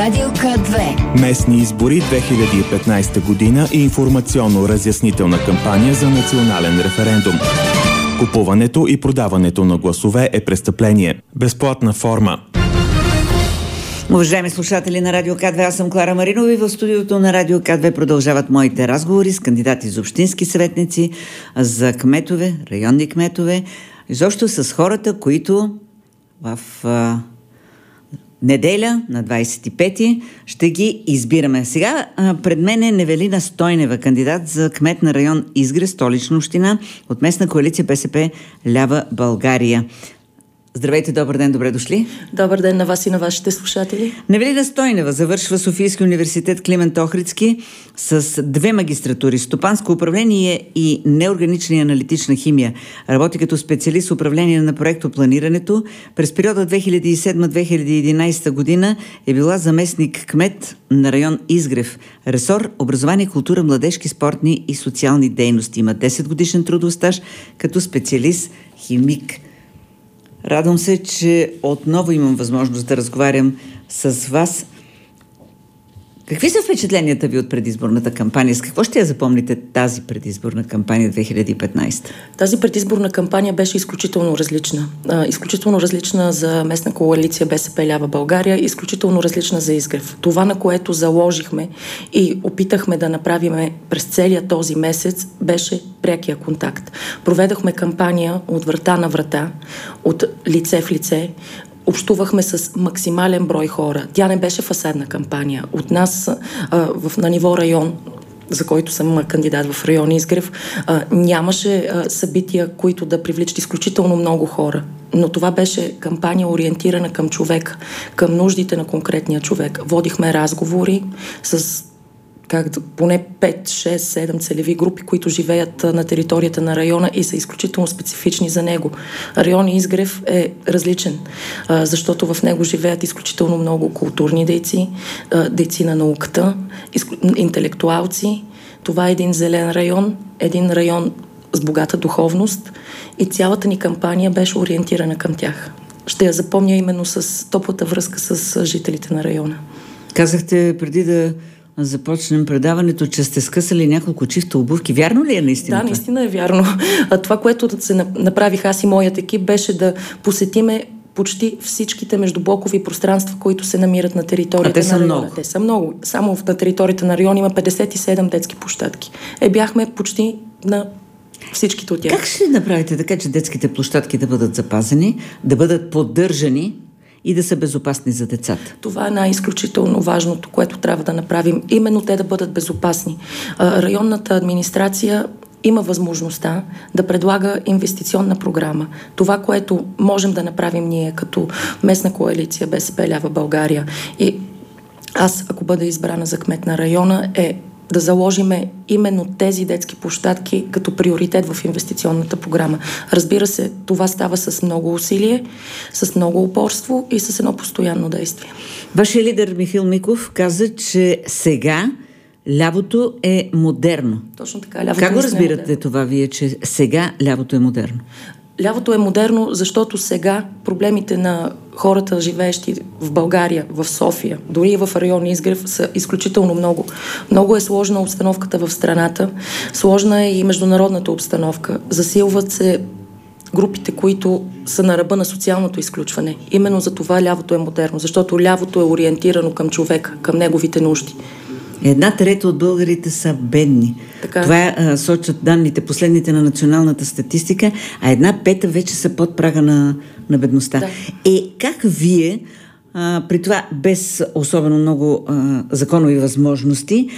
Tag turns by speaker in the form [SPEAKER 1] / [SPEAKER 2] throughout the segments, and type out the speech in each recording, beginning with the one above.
[SPEAKER 1] Радио К2.
[SPEAKER 2] Местни избори 2015 година и информационно-разяснителна кампания за национален референдум. Купуването и продаването на гласове е престъпление. Безплатна форма.
[SPEAKER 3] Уважаеми слушатели на Радио К2, аз съм Клара Маринова и в студиото на Радио К2 продължават моите разговори с кандидати за общински съветници, за кметове, районни кметове, изобщо с хората, които в неделя на 25-ти ще ги избираме. Сега пред мен е Невелина Стойнева, кандидат за кмет на район Изгрев, Столична община, от местна коалиция БСП Лява България. Здравейте, добър ден, добре дошли.
[SPEAKER 4] Добър ден на вас и на вашите слушатели.
[SPEAKER 3] Невелина Стойнева завършва Софийски университет Климент Охридски с 2 магистратури – стопанско управление и неорганична и аналитична химия. Работи като специалист в управление на проектопланирането. През периода 2007-2011 година е била заместник кмет на район Изгрев. Ресор образование, култура, младежки, спортни и социални дейности. Има 10 годишен трудов стаж като специалист химик. Радвам се, че отново имам възможност да разговарям с вас. Какви са впечатленията ви от предизборната кампания? С какво ще я запомните тази предизборна кампания 2015?
[SPEAKER 4] Тази предизборна кампания беше изключително различна. Изключително различна за местна коалиция БСП Лява България, изключително различна за Изгрев. Това, на което заложихме и опитахме да направиме през целия този месец, беше прякия контакт. Проведахме кампания от врата на врата, от лице в лице. Общувахме с максимален брой хора. Тя не беше фасадна кампания. От нас на ниво район, за който съм кандидат в район Изгрев, нямаше събития, които да привличат изключително много хора. Но това беше кампания ориентирана към човека, към нуждите на конкретния човек. Водихме разговори с поне 5, 6, 7 целеви групи, които живеят на територията на района и са изключително специфични за него. Район Изгрев е различен, защото в него живеят изключително много културни дейци, дейци на науката, интелектуалци. Това е един зелен район, един район с богата духовност и цялата ни кампания беше ориентирана към тях. Ще я запомня именно с топлата връзка с жителите на района.
[SPEAKER 3] Казахте преди да започнем предаването, че сте скъсали няколко чифта обувки. Вярно ли е наистина?
[SPEAKER 4] Да, наистина е вярно. Това, което се направих аз и моят екип, беше да посетиме почти всичките междублокови пространства, които се намират на територията на района.
[SPEAKER 3] Много.
[SPEAKER 4] Те са много. Само на територията на района има 57 детски площадки. Бяхме почти на всичките от тях.
[SPEAKER 3] Как ще направите така, че детските площадки да бъдат запазени, да бъдат поддържани и да са безопасни за децата?
[SPEAKER 4] Това е най-изключително важното, което трябва да направим. Именно те да бъдат безопасни. Районната администрация има възможността да предлага инвестиционна програма. Това, което можем да направим ние като местна коалиция БСП Лява България и аз, ако бъда избрана за кмет на района, е да заложиме именно тези детски площадки като приоритет в инвестиционната програма. Разбира се, това става с много усилие, с много упорство и с едно постоянно действие.
[SPEAKER 3] Вашия лидер Михаил Миков каза, че сега лявото е модерно.
[SPEAKER 4] Точно така.
[SPEAKER 3] Как го разбирате това вие, че сега лявото е модерно?
[SPEAKER 4] Лявото е модерно, защото сега проблемите на хората, живеещи в България, в София, дори и в район Изгрев, са изключително много. Много е сложна обстановката в страната, сложна е и международната обстановка. Засилват се групите, които са на ръба на социалното изключване. Именно за това лявото е модерно, защото лявото е ориентирано към човека, към неговите нужди.
[SPEAKER 3] 1/3 от българите са бедни.
[SPEAKER 4] Така.
[SPEAKER 3] Това сочат данните, последните на националната статистика, а 1/5 вече са под прага на бедността.
[SPEAKER 4] Да.
[SPEAKER 3] Как вие, при това без особено много законови възможности,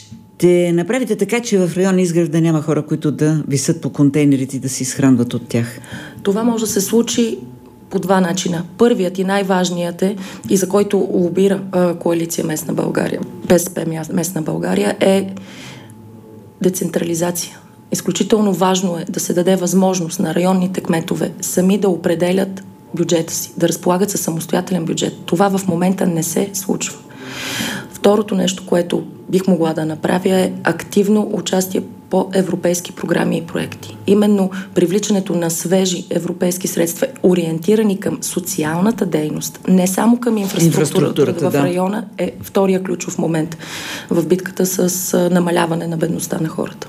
[SPEAKER 3] ще направите така, че в район Изгрев да няма хора, които да висят по контейнерите и да се изхранват от тях?
[SPEAKER 4] Това може да се случи по 2 начина. Първият и най-важният е, и за който лобира коалиция Местна България, БСП Местна България, е децентрализация. Изключително важно е да се даде възможност на районните кметове сами да определят бюджета си, да разполагат със самостоятелен бюджет. Това в момента не се случва. Второто нещо, което бих могла да направя, е активно участие по европейски програми и проекти. Именно привличането на свежи европейски средства, ориентирани към социалната дейност, не само към инфраструктурата в района, е втория ключов момент в битката с намаляване на бедността на хората.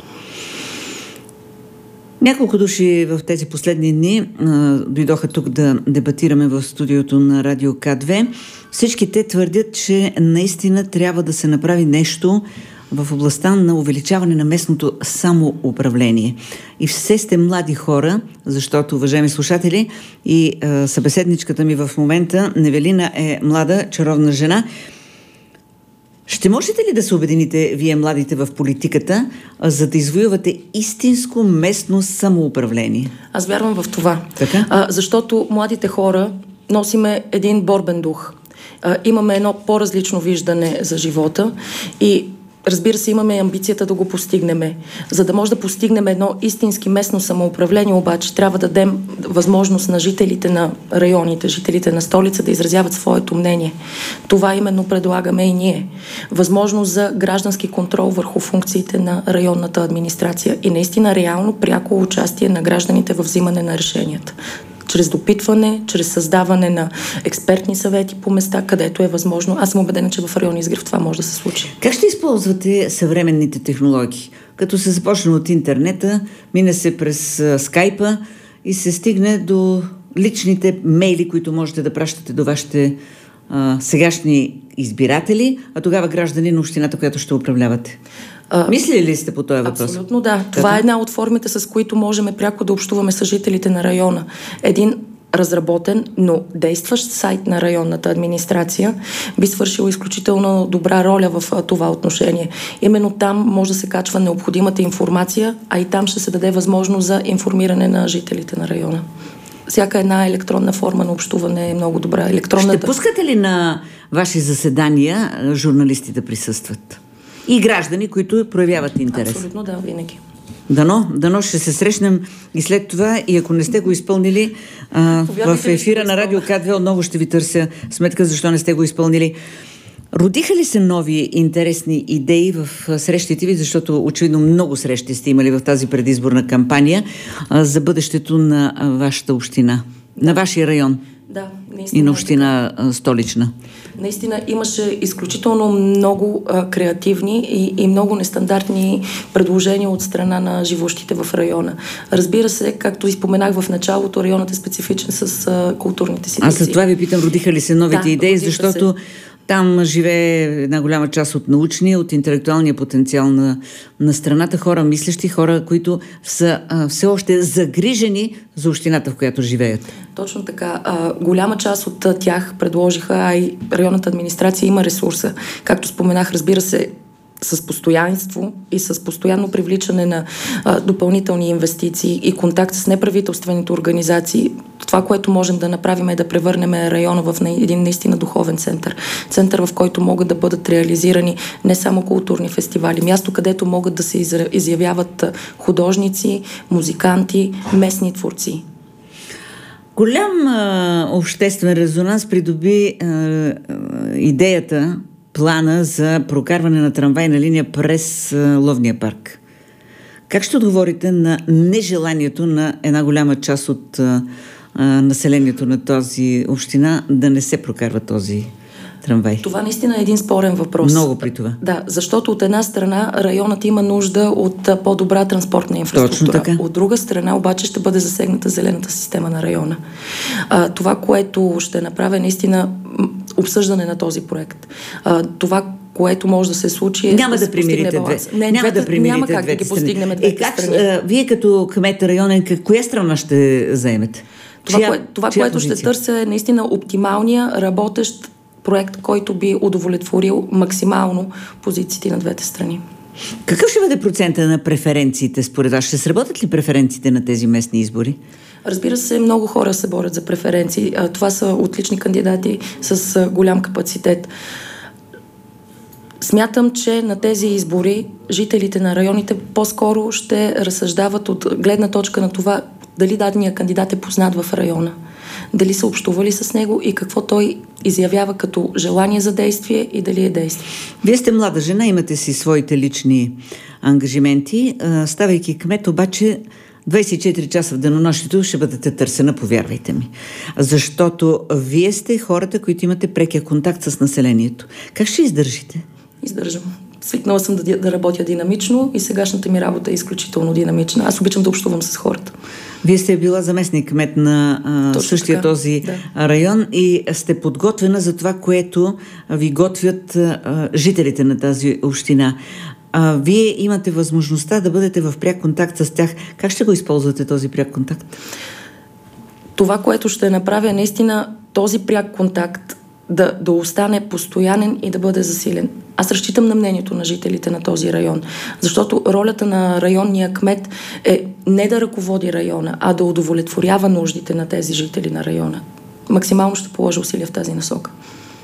[SPEAKER 3] Няколко души в тези последни дни дойдоха тук да дебатираме в студиото на Радио К2. Всички те твърдят, че наистина трябва да се направи нещо в областта на увеличаване на местното самоуправление. И все сте млади хора, защото, уважаеми слушатели, и събеседничката ми в момента, Невелина, е млада, чаровна жена. Ще можете ли да се обедините, вие младите, в политиката, за да извоювате истинско местно самоуправление?
[SPEAKER 4] Аз вярвам в това.
[SPEAKER 3] Така?
[SPEAKER 4] Защото младите хора носиме един борбен дух. Имаме едно по-различно виждане за живота и разбира се, имаме амбицията да го постигнем. За да може да постигнем едно истински местно самоуправление, обаче трябва да дадем възможност на жителите на районите, жителите на столица да изразяват своето мнение. Това именно предлагаме и ние. Възможност за граждански контрол върху функциите на районната администрация и наистина реално пряко участие на гражданите в взимане на решенията. Чрез допитване, чрез създаване на експертни съвети по места, където е възможно. Аз съм убедена, че в район Изгрев това може да се случи.
[SPEAKER 3] Как ще използвате съвременните технологии? Като се започне от интернета, мине се през скайпа и се стигне до личните мейли, които можете да пращате до вашите сегашни избиратели, а тогава граждани на общината, която ще управлявате. Мислили ли сте по този въпрос?
[SPEAKER 4] Абсолютно да. Това е една от формите, с които можем пряко да общуваме с жителите на района. Един разработен, но действащ сайт на районната администрация би свършил изключително добра роля в това отношение. Именно там може да се качва необходимата информация, а и там ще се даде възможност за информиране на жителите на района. Всяка една електронна форма на общуване е много добра.
[SPEAKER 3] Ще пускате ли на ваши заседания журналисти да присъстват? И граждани, които проявяват интерес.
[SPEAKER 4] Абсолютно да, винаги.
[SPEAKER 3] Дано ще се срещнем и след това, и ако не сте го изпълнили, в ефира на Радио К2 отново ще ви търся сметка, защо не сте го изпълнили. Родиха ли се нови интересни идеи в срещите ви, защото очевидно много срещи сте имали в тази предизборна кампания за бъдещето на вашата община, на вашия район?
[SPEAKER 4] Да,
[SPEAKER 3] и на община Столична.
[SPEAKER 4] Наистина имаше изключително много креативни и много нестандартни предложения от страна на живущите в района. Разбира се, както изпоменах в началото, районът е специфичен с културните си
[SPEAKER 3] традиции. Аз за това ви питам, родиха ли се новите идеи, защото там живее една голяма част от научния, от интелектуалния потенциал на страната, хора мислещи, хора, които са все още загрижени за общината, в която живеят.
[SPEAKER 4] Точно така. Голяма част от тях предложиха, а и районната администрация има ресурса. Както споменах, разбира се, с постоянство и с постоянно привличане на допълнителни инвестиции и контакт с неправителствените организации. Това, което можем да направим, е да превърнем района в един наистина духовен център. Център, в който могат да бъдат реализирани не само културни фестивали, място, където могат да се изявяват художници, музиканти, местни творци.
[SPEAKER 3] Голям обществен резонанс придоби идеята, плана за прокарване на трамвайна линия през Ловния парк. Как ще отговорите на нежеланието на една голяма част от населението на този община да не се прокарва този трамвай?
[SPEAKER 4] Това наистина е един спорен въпрос.
[SPEAKER 3] Много при това.
[SPEAKER 4] Да, защото от една страна районът има нужда от по-добра транспортна инфраструктура. От друга страна обаче ще бъде засегната зелената система на района. Това, което ще направя наистина обсъждане на този проект. Това, което може да се случи
[SPEAKER 3] няма да примирите две.
[SPEAKER 4] Няма как да ги постигнем двете страни.
[SPEAKER 3] Вие като кмет районен, коя страна ще заемете?
[SPEAKER 4] Това което ще търся е наистина оптималния, работещ проект, който би удовлетворил максимално позициите на двете страни.
[SPEAKER 3] Какъв ще бъде процента на преференциите според вас? Ще сработят ли преференциите на тези местни избори?
[SPEAKER 4] Разбира се, много хора се борят за преференции. Това са отлични кандидати с голям капацитет. Смятам, че на тези избори жителите на районите по-скоро ще разсъждават от гледна точка на това дали дадения кандидат е познат в района. дали са общували с него и какво той изявява като желание за действие и дали е действие.
[SPEAKER 3] Вие сте млада жена, имате си своите лични ангажименти. Ставайки кмет, обаче 24 часа в денонощието ще бъдете търсена, повярвайте ми. Защото вие сте хората, които имате прекия контакт с населението. Как ще издържите?
[SPEAKER 4] Издържам. Свикнала съм да работя динамично и сегашната ми работа е изключително динамична. Аз обичам да общувам с хората.
[SPEAKER 3] Вие сте била заместник кмет на същия така, този район и сте подготвена за това, което ви готвят жителите на тази община. Вие имате възможността да бъдете в пряк контакт с тях. Как ще го използвате този пряк контакт?
[SPEAKER 4] Това, което ще направя, наистина този пряк контакт да остане постоянен и да бъде засилен. Аз разчитам на мнението на жителите на този район, защото ролята на районния кмет е не да ръководи района, а да удовлетворява нуждите на тези жители на района. Максимално ще положа усилия в тази насока.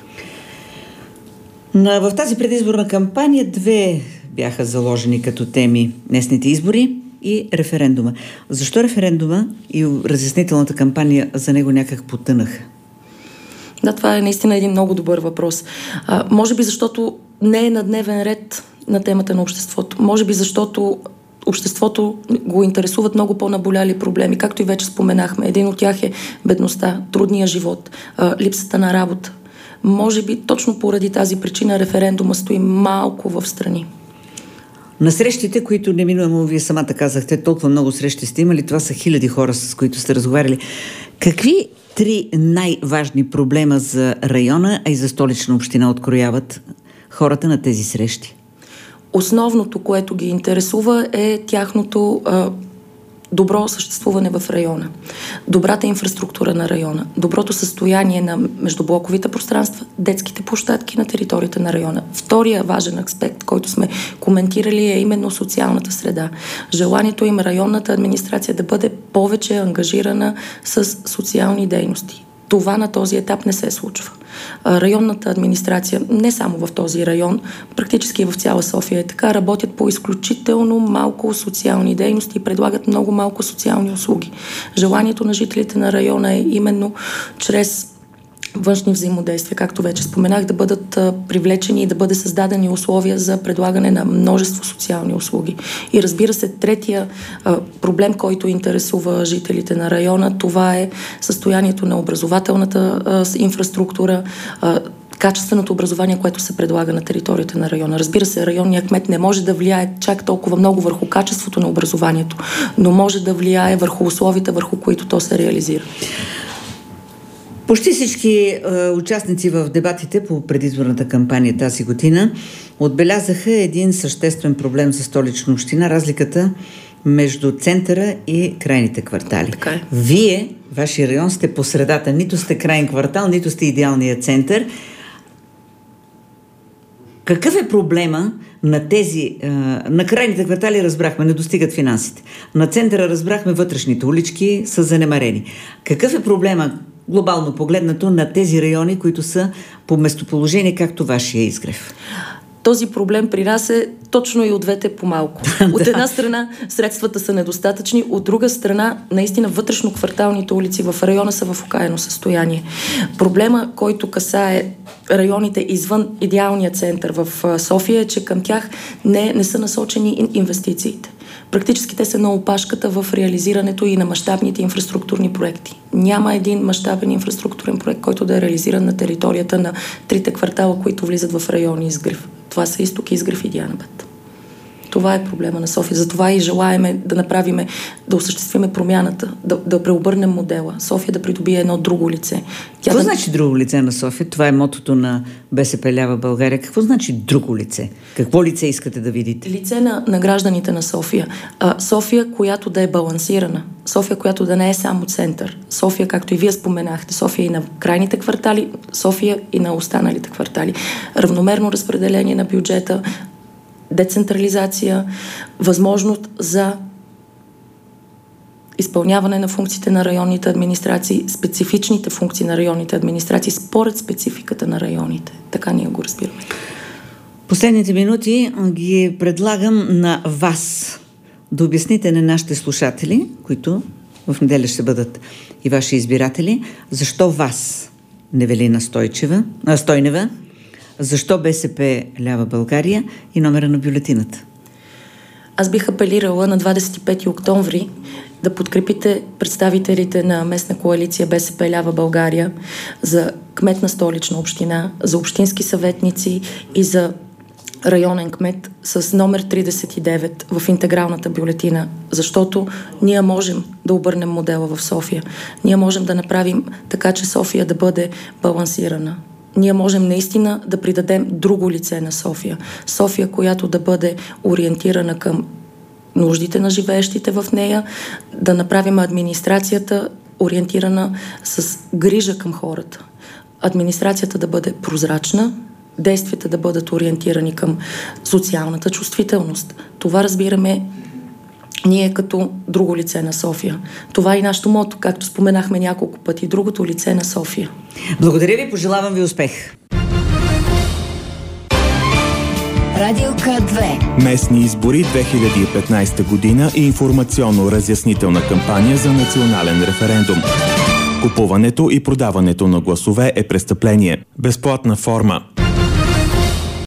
[SPEAKER 3] В тази предизборна кампания две бяха заложени като теми: местните избори и референдума. Защо референдума и разяснителната кампания за него някак потънаха?
[SPEAKER 4] Да, това е наистина един много добър въпрос. Може би защото не е на дневен ред на темата на обществото. Може би защото обществото го интересуват много по-наболяли проблеми, както и вече споменахме. Един от тях е бедността, трудния живот, липсата на работа. Може би точно поради тази причина референдума стои малко в страни.
[SPEAKER 3] На срещите, които неминуемо вие самата казахте, толкова много срещи сте имали, това са хиляди хора, с които сте разговаряли. Какви три най-важни проблема за района, а и за Столична община открояват хората на тези срещи?
[SPEAKER 4] Основното, което ги интересува, е тяхното добро съществуване в района, добрата инфраструктура на района, доброто състояние на междублоковите пространства, детските площадки на територията на района. Втория важен аспект, който сме коментирали, е именно социалната среда. Желанието им районната администрация да бъде повече ангажирана с социални дейности. Това на този етап не се случва. Районната администрация, не само в този район, практически в цяла София е така, работят по изключително малко социални дейности и предлагат много малко социални услуги. Желанието на жителите на района е именно чрез външни взаимодействия, както вече споменах, да бъдат привлечени и да бъде създадени условия за предлагане на множество социални услуги. И разбира се, третия проблем, който интересува жителите на района, това е състоянието на образователната инфраструктура, качественото образование, което се предлага на територията на района. Разбира се, районният кмет не може да влияе чак толкова много върху качеството на образованието, но може да влияе върху условията, върху които то се реализира.
[SPEAKER 3] Почти всички участници в дебатите по предизборната кампания тази година отбелязаха един съществен проблем за Столична община — разликата между центъра и крайните квартали.
[SPEAKER 4] Така е.
[SPEAKER 3] Вие, вашия район, сте по средата. Нито сте крайен квартал, нито сте идеалният център. Какъв е проблема на тези... на крайните квартали разбрахме, не достигат финансите. На центъра разбрахме, вътрешните улички са занемарени. Какъв е проблема, глобално погледнато, на тези райони, които са по местоположение, както вашия Изгрев?
[SPEAKER 4] Този проблем при нас е точно и от двете по-малко. От една страна средствата са недостатъчни, от друга страна наистина вътрешно-кварталните улици в района са в окаяно състояние. Проблема, който касае районите извън идеалния център в София, е, че към тях не са насочени инвестициите. Практически те са на опашката в реализирането и на мащабните инфраструктурни проекти. Няма един мащабен инфраструктурен проект, който да е реализиран на територията на трите квартала, които влизат в райони Изгрев. Това са Изток, Изгрев и Дианабад. Това е проблема на София. Затова и желаеме да осъществиме промяната, да преобърнем модела. София да придобие едно друго лице.
[SPEAKER 3] Какво значи друго лице на София? Това е мотото на БСП лява България. Какво значи друго лице? Какво лице искате да видите?
[SPEAKER 4] Лице на гражданите на София. София, която да е балансирана. София, която да не е само център. София, както и вие споменахте, София и на крайните квартали, София и на останалите квартали. Равномерно разпределение на бюджета, децентрализация, възможност за изпълняване на функциите на районните администрации, специфичните функции на районните администрации според спецификата на районите. Така ние го разбираме.
[SPEAKER 3] Последните минути ги предлагам на вас да обясните на нашите слушатели, които в неделя ще бъдат и ваши избиратели. Защо вас, Невелина Стойнева? Защо БСП Лява България и номера на бюлетината?
[SPEAKER 4] Аз бих апелирала на 25 октомври да подкрепите представителите на местна коалиция БСП Лява България за кмет на Столична община, за общински съветници и за районен кмет с номер 39 в интегралната бюлетина, защото ние можем да обърнем модела в София. Ние можем да направим така, че София да бъде балансирана. Ние можем наистина да придадем друго лице на София. София, която да бъде ориентирана към нуждите на живеещите в нея, да направим администрацията ориентирана с грижа към хората. Администрацията да бъде прозрачна, действията да бъдат ориентирани към социалната чувствителност. Това разбираме ние като друго лице на София. Това е и нашето мото, както споменахме няколко пъти, другото лице на София.
[SPEAKER 3] Благодаря ви, пожелавам ви успех.
[SPEAKER 2] Радио К2. Местни избори 2015 година и информационно-разяснителна кампания за национален референдум. Купуването и продаването на гласове е престъпление. Безплатна форма.